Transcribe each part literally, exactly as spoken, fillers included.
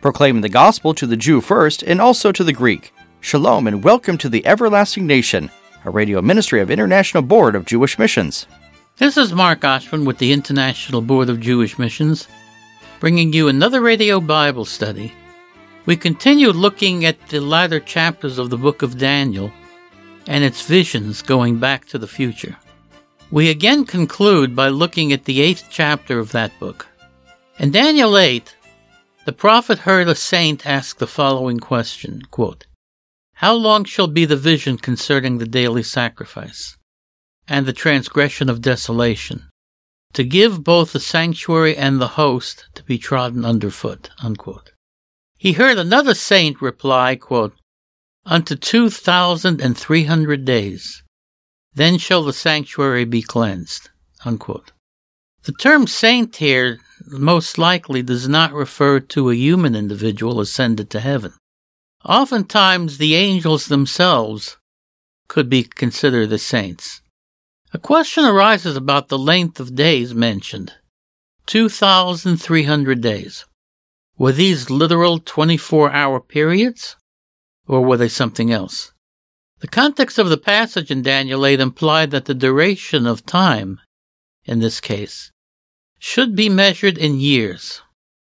proclaiming the gospel to the Jew first and also to the Greek. Shalom and welcome to the Everlasting Nation, a radio ministry of International Board of Jewish Missions. This is Mark Oshman with the International Board of Jewish Missions, bringing you another radio Bible study. We continue looking at the latter chapters of the book of Daniel and its visions going back to the future. We again conclude by looking at the eighth chapter of that book. In Daniel eight, the prophet heard a saint ask the following question, quote, "How long shall be the vision concerning the daily sacrifice and the transgression of desolation, to give both the sanctuary and the host to be trodden underfoot?" Unquote. He heard another saint reply, quote, "Unto two thousand and three hundred days, then shall the sanctuary be cleansed." Unquote. The term saint here most likely does not refer to a human individual ascended to heaven. Oftentimes, the angels themselves could be considered as saints. A question arises about the length of days mentioned. two thousand three hundred days. Were these literal twenty-four hour periods, or were they something else? The context of the passage in Daniel eight implied that the duration of time, in this case, should be measured in years,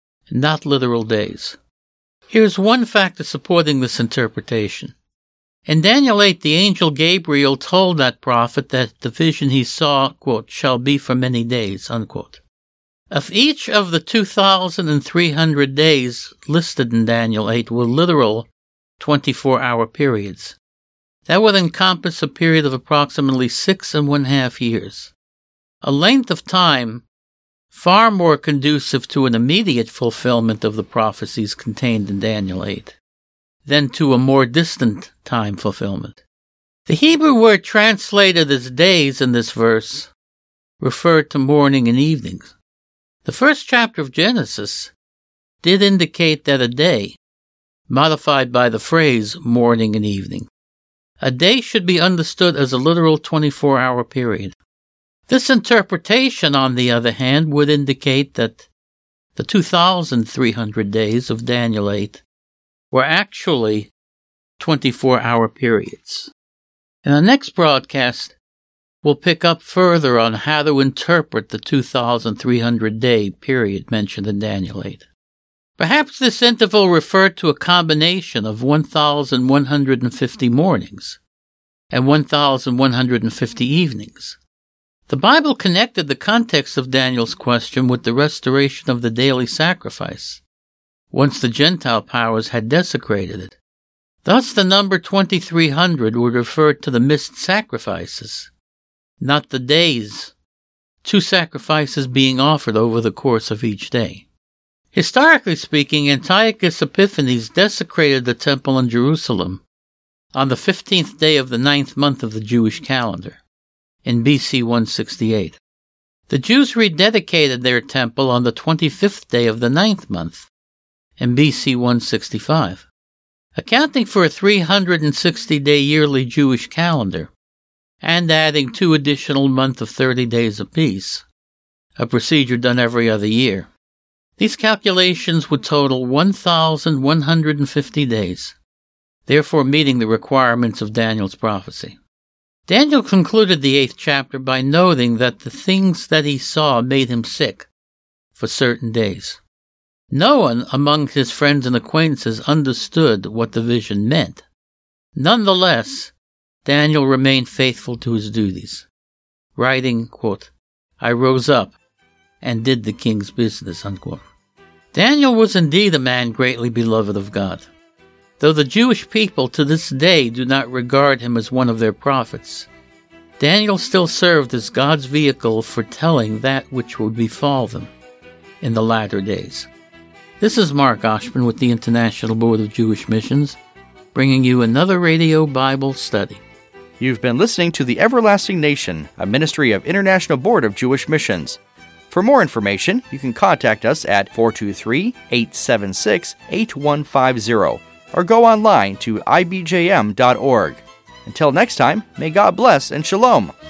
not literal days. Here's one factor supporting this interpretation. In Daniel eight, the angel Gabriel told that prophet that the vision he saw, quote, "shall be for many days," unquote. If each of the two thousand three hundred days listed in Daniel eight were literal twenty-four hour periods, that would encompass a period of approximately six and one half years, a length of time far more conducive to an immediate fulfillment of the prophecies contained in Daniel eight than to a more distant time fulfillment. The Hebrew word translated as days in this verse referred to morning and evenings. The first chapter of Genesis did indicate that a day, modified by the phrase morning and evening, a day should be understood as a literal twenty-four hour period. This interpretation, on the other hand, would indicate that the two thousand three hundred days of Daniel eight were actually twenty-four hour periods. In the next broadcast, we'll pick up further on how to interpret the two thousand three hundred day period mentioned in Daniel eight. Perhaps this interval referred to a combination of one thousand one hundred fifty mornings and one thousand one hundred fifty evenings. The Bible connected the context of Daniel's question with the restoration of the daily sacrifice, once the Gentile powers had desecrated it. Thus the number twenty-three hundred would refer to the missed sacrifices, not the days, two sacrifices being offered over the course of each day. Historically speaking, Antiochus Epiphanes desecrated the temple in Jerusalem on the fifteenth day of the ninth month of the Jewish calendar, in B C one sixty-eight. The Jews rededicated their temple on the twenty-fifth day of the ninth month, in B C one sixty-five. Accounting for a three hundred sixty day yearly Jewish calendar, and adding two additional months of thirty days apiece, a procedure done every other year. These calculations would total one thousand one hundred fifty days, therefore meeting the requirements of Daniel's prophecy. Daniel concluded the eighth chapter by noting that the things that he saw made him sick for certain days. No one among his friends and acquaintances understood what the vision meant. Nonetheless, Daniel remained faithful to his duties, writing, quote, "I rose up and did the king's business," unquote. Daniel was indeed a man greatly beloved of God. Though the Jewish people to this day do not regard him as one of their prophets, Daniel still served as God's vehicle for telling that which would befall them in the latter days. This is Mark Oshman with the International Board of Jewish Missions, bringing you another radio Bible study. You've been listening to The Everlasting Nation, a ministry of International Board of Jewish Missions. For more information, you can contact us at four two three, eight seven six, eight one five zero or go online to I B J M dot org. Until next time, may God bless and shalom.